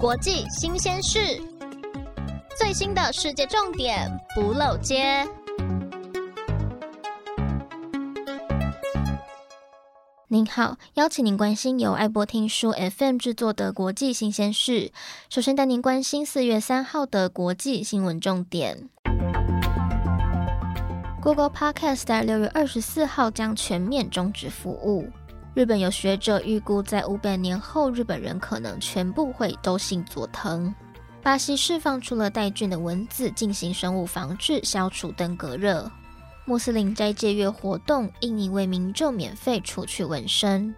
国际新鲜事，最新的世界重点不漏接。您好，邀请您关心由爱播听书 FM 制作的国际新鲜事。首先带您关心4月3号的国际新闻重点。Google Podcast 在6月24号将全面终止服务。日本有学者预估，在500年后，日本人可能全部会都姓佐藤。巴西释放出了带菌的蚊子进行生物防治，消除登革热。穆斯林斋戒月活动，印尼为民众免费除去纹身。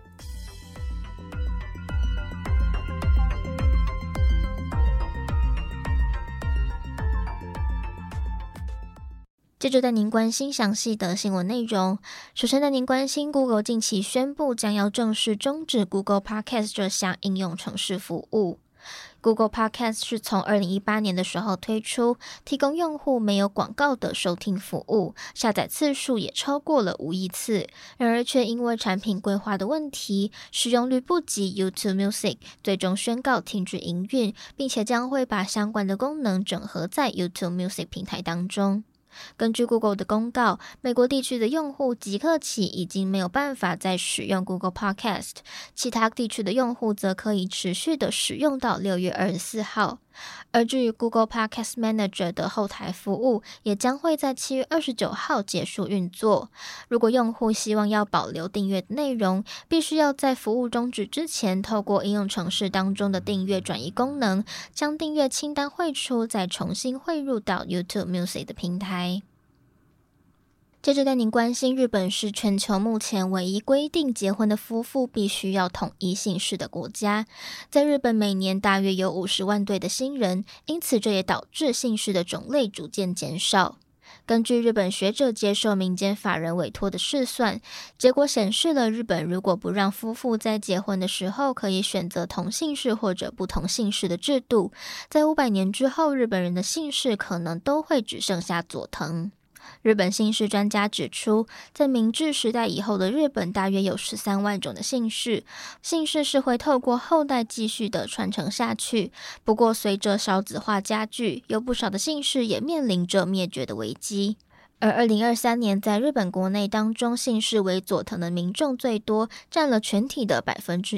接着带您关心详细的新闻内容。首先带您关心 Google 近期宣布将要正式终止 Google Podcast 这项应用程式服务。Google Podcast 是从2018年的时候推出，提供用户没有广告的收听服务，下载次数也超过了5亿次，然而却因为产品规划的问题，使用率不及 YouTube Music， 最终宣告停止营运，并且将会把相关的功能整合在 YouTube Music 平台当中。根据 Google 的公告，美国地区的用户即刻起已经没有办法再使用 Google Podcast， 其他地区的用户则可以持续的使用到6月24号。而至于 Google Podcast Manager 的后台服务，也将会在7月29号结束运作。如果用户希望要保留订阅的内容，必须要在服务终止之前，透过应用程式当中的订阅转移功能，将订阅清单汇出，再重新汇入到 YouTube Music 的平台。接着带您关心，日本是全球目前唯一规定结婚的夫妇必须要统一姓氏的国家。在日本每年大约有50万对的新人，因此这也导致姓氏的种类逐渐减少。根据日本学者接受民间法人委托的试算，结果显示了日本如果不让夫妇在结婚的时候可以选择同姓氏或者不同姓氏的制度，在500年之后，日本人的姓氏可能都会只剩下佐藤。日本姓氏专家指出，在明治时代以后的日本大约有13万种的姓氏，姓氏是会透过后代继续的传承下去。不过随着少子化加剧，有不少的姓氏也面临着灭绝的危机。而2023年在日本国内当中，姓氏为佐藤的民众最多，占了全体的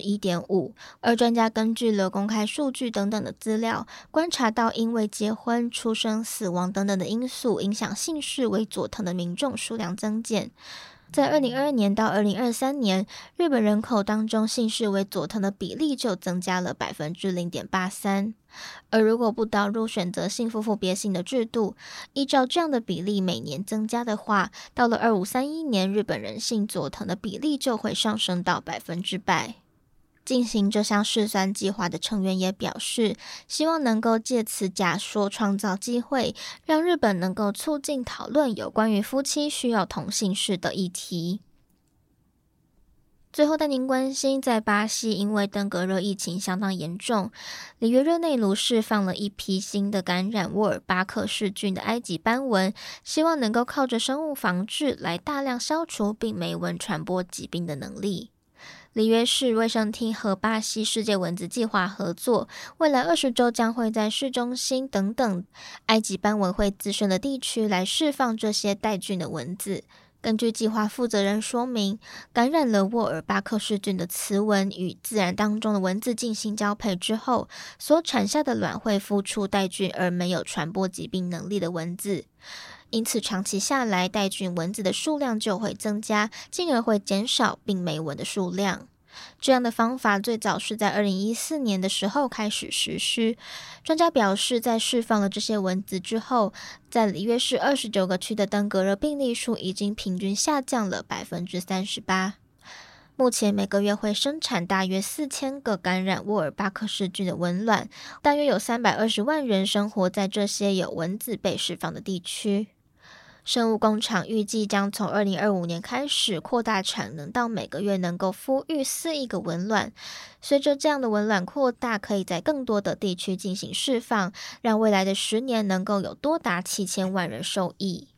1.5%。而专家根据了公开数据等等的资料，观察到因为结婚、出生、死亡等等的因素，影响姓氏为佐藤的民众数量增减。在2022年到2023年，日本人口当中姓氏为佐藤的比例就增加了 0.83%。而如果不导入选择性夫妇别姓的制度，依照这样的比例每年增加的话，到了2531年，日本人姓佐藤的比例就会上升到100%。进行这项试算计划的成员也表示，希望能够借此假说创造机会，让日本能够促进讨论有关于夫妻需要同姓氏的议题。最后带您关心，在巴西因为登革热疫情相当严重，里约热内卢释放了一批新的感染沃尔巴克氏菌的埃及斑蚊，希望能够靠着生物防治来大量消除病媒蚊传播疾病的能力。里约市卫生厅和巴西世界蚊子计划合作，未来20周将会在市中心等等埃及斑蚊会滋生的地区来释放这些带菌的蚊子。根据计划负责人说明，感染了沃尔巴克氏菌的雌蚊与自然当中的蚊子进行交配之后，所产下的卵会孵出带菌而没有传播疾病能力的蚊子。因此长期下来，带菌蚊子的数量就会增加，进而会减少病媒蚊的数量。这样的方法最早是在2014年的时候开始实施。专家表示，在释放了这些蚊子之后，在里约市29个区的登革热病例数已经平均下降了 38%。目前每个月会生产大约4000个感染沃尔巴克氏菌的蚊卵，大约有320万人生活在这些有蚊子被释放的地区。生物工厂预计将从2025年开始扩大产能到每个月能够孵育4亿个蚊卵。随着这样的蚊卵扩大，可以在更多的地区进行释放，让未来的10年能够有多达7000万人受益。